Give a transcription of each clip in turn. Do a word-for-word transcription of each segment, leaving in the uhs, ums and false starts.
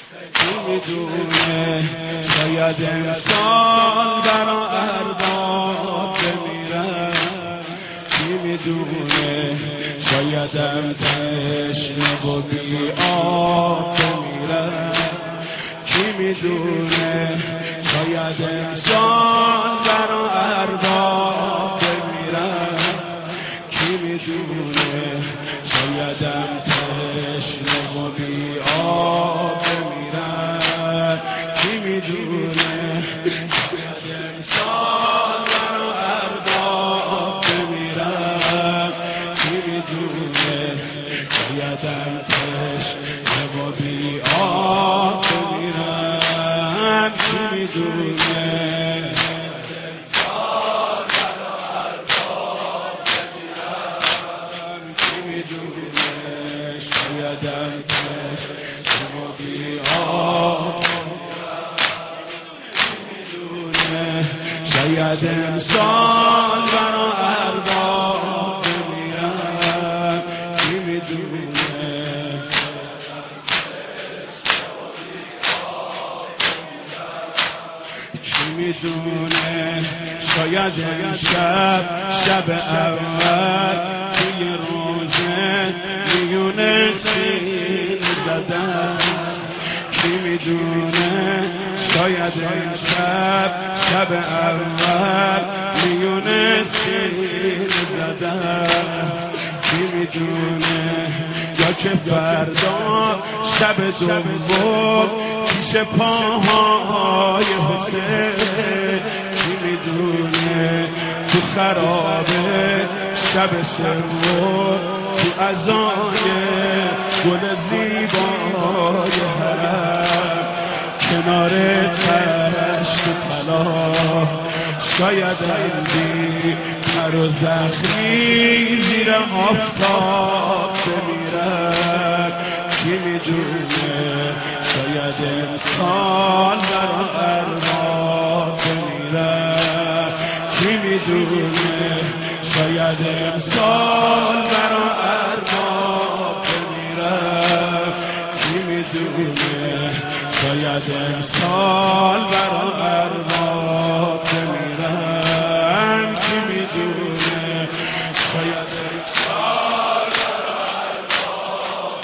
کی میدونه شاید امسال برا ارباب بمیرم، کی میدونه شایدم تشنه و بی آب بمیرم، کی میدونه شاید امسال برا ارباب بمیرم، کی میدونه شایدم تشنه و بی آب بمیرم، کی میدونه شاید امسال برا ارباب بمیرم، کی میدونه شایدم تشنه و بی آب بمیرم، کی میدونه شاید امسال برا ارباب بمیرم، کی میدونه کی میدونه شاید امشب شب اول توی روزه میونه سین زدم، کی میدونه شاید امشب شب اول میونه سین زدم، کی میدونه یا که فردا شب دوم پیش پاهای حسین، کی میدونه تو خرابه شب سوم تو ازای گل زیبای حرم کنار تشت طلا شاید اندی تر و زخمی زیر آفتاب بمیرد، کی میدونه شاید امسال برا ارباب بمیرد، کی میدونه شاید امسال برا ارباب بمیرد، کی میدونه شاید امسال برا ارباب بمیرم، کی میدونه شاید امسال برا ارباب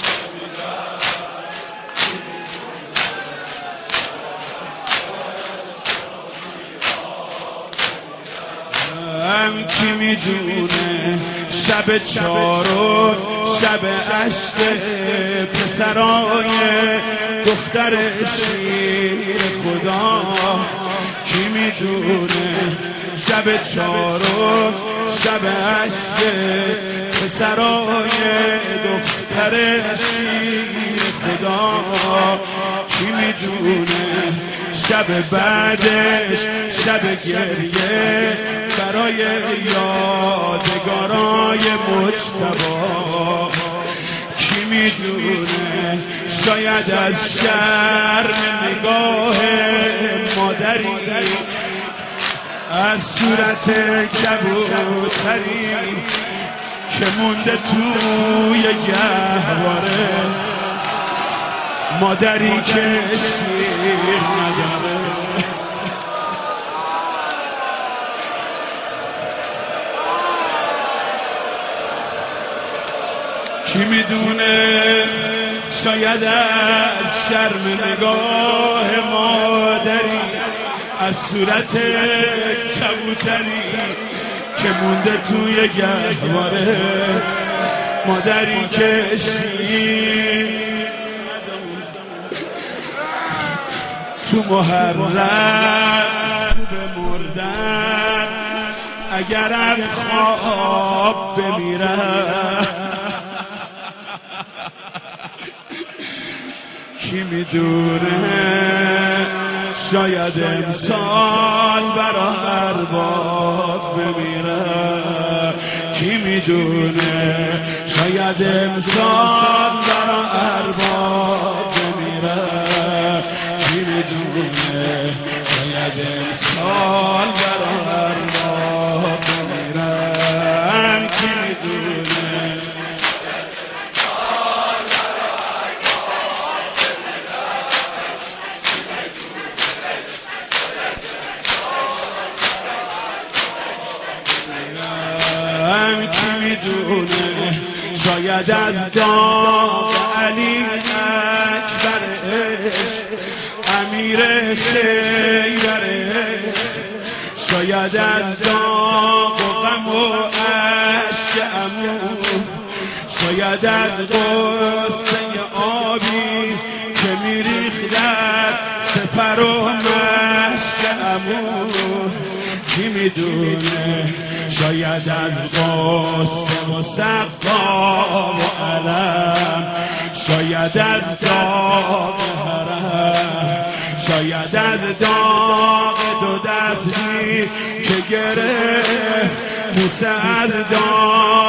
بمیرم، کی میدونه شب چارم شب عشق پسرای دختر شیر خدا، کی میدونه شب چارم شب عشق پسرای دختر شیر خدا، کی میدونه شب بعدش شب گریه برای یادگارای مجتبی، کی میدونه شاید از شرم نگاه مادری از صورت کبوتری که مونده توی گهواره، مادری که شیر نداره، کی میدونه شاید از شرم نگاه مادری از صورت کبوتری که مونده توی گهواره، مادری که شیر تو محرم به مردن اگرم خواب بمیرم، کی میدونه شاید امسال برا ارباب بمیرم، کی میدونه شاید امسال برا ارباب بمیرم، کی میدونه شاید امسال برا ارباب بمیرم، کی میدونه شاید از داغ علی اکبر عشق امیر خیبر عشق، شاید از داغ و غم و عشق عمو، شاید از غصه آبی که میریخت در سپر و مشک عمو، کی میدونه شاید از غصه و سقا و علم، شاید از داغ حرم، شاید از داغ دو دستی که گرفت موسی از داغ